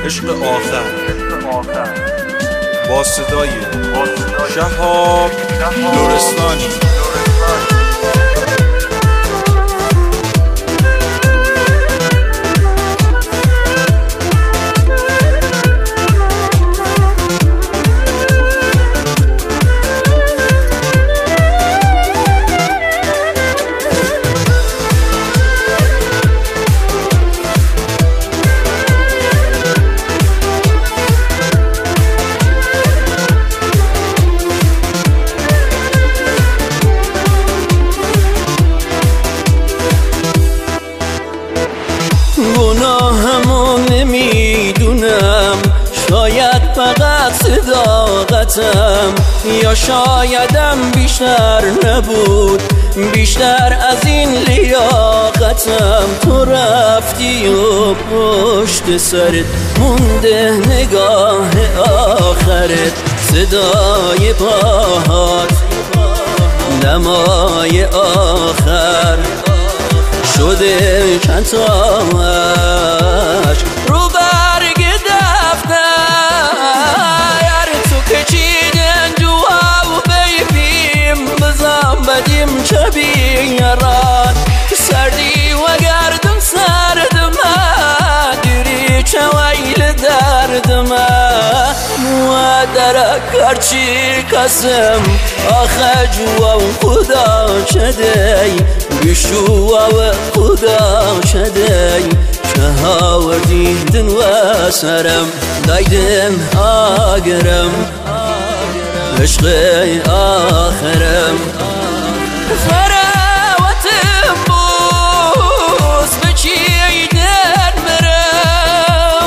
عشق آخر با صدای شهاب لرستانی. گناهمو نمیدونم، شاید فقط صداقتم، یا شایدم بیشتر نبود، بیشتر از این لیاقتم. تو رفتی و پشت سرت مونده نگاه آخرت، صدای پاهات نمای آخر شده چند تاش رو برگ دفتر. تو کشیدن جوا و بیبیم بزن بدیم چه بیاران، سردی و گردم سرد من دیری چه ویل درد من. مادرک هرچی قسم آخه جوا و خدا شدی، بیشو و خدا شدی چه هاوردیدن و سرم دایدن آگرم عشق آخرم. فراوتم بوز بچیدن برم،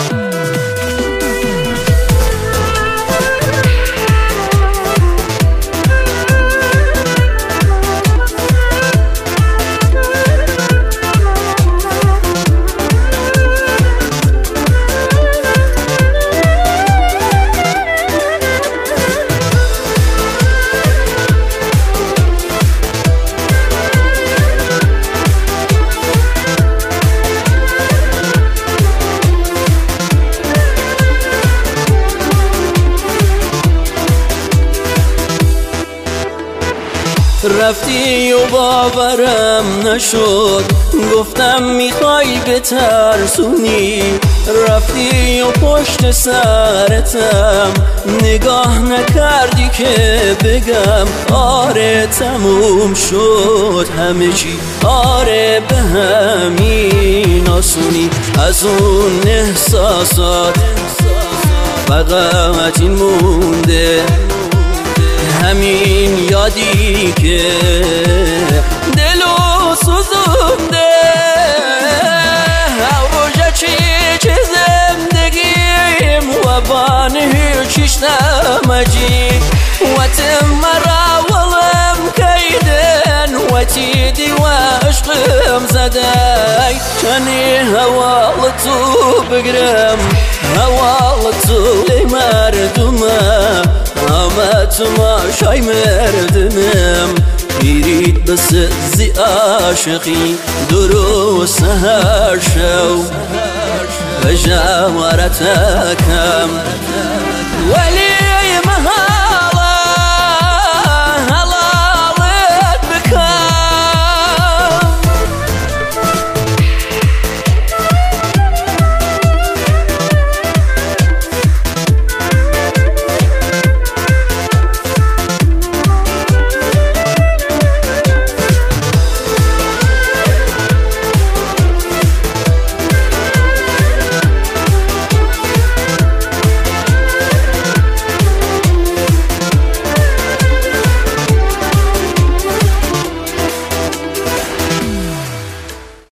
رفتی و باورم نشد، گفتم میخوای بترسونی، رفتی و پشت سرتم نگاه نکردی که بگم آره تموم شد همه چی، آره به همین آسونی. از اون احساسات فقط این مونده، همین یادی که دلو سوزونده. اوجه چی زندگیم و بان هیچیش نمجی، و تمرا ولم کیدن و تیدی و عشقم زدی. چنی هوالتو بگرم هوالتو لی مردمه، آمدتما شای مردنم میرید بس زی عاشقی درو سهر شو و جوارتکم ولی